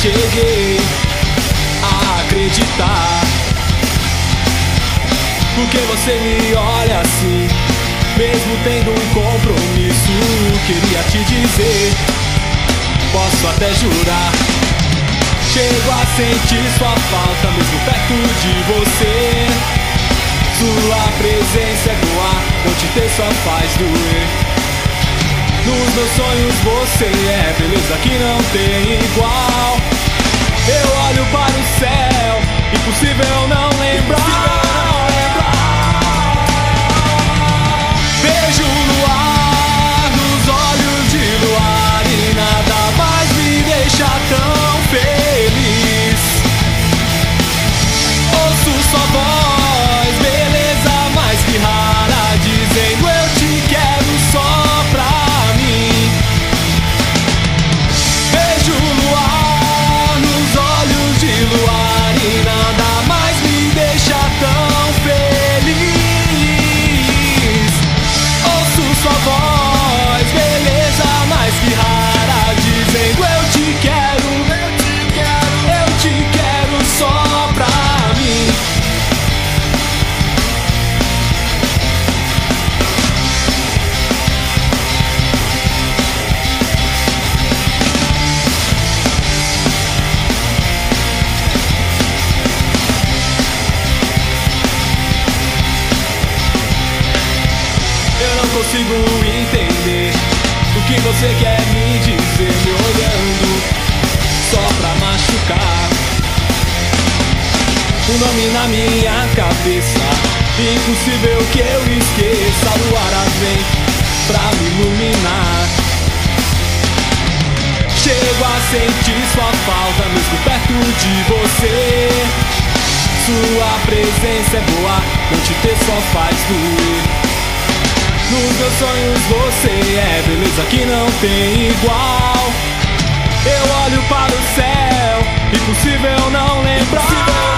cheguei a acreditar. Porque você me olha assim, mesmo tendo um compromisso. Queria te dizer, posso até jurar, chego a sentir sua falta mesmo perto de você. Sua presença é boa, não te ter só faz doer. Nos meus sonhos você é beleza que não tem igual. Eu olho para o céu, impossível não lembrar. Vejo o luar nos olhos de luar e nada mais me deixa tão feliz. Ouço sua voz, beleza mais que rara, dizendo eu te quero só pra mim. Vejo o luar nos olhos de luar e nada mais me deixa tão feliz. Ouço sua voz, beleza mais que rara, dizendo eu te quero, eu te quero só pra mim. Eu não consigo entender o que você quer me dizer, me olhando só pra machucar. O nome na minha cabeça, impossível que eu esqueça. A luar vem pra me iluminar. Chego a sentir sua falta mesmo perto de você. Sua presença é boa, não te ter só faz doer. Nos meus sonhos você é beleza que não tem igual. Eu olho para o céu, impossível não lembrar.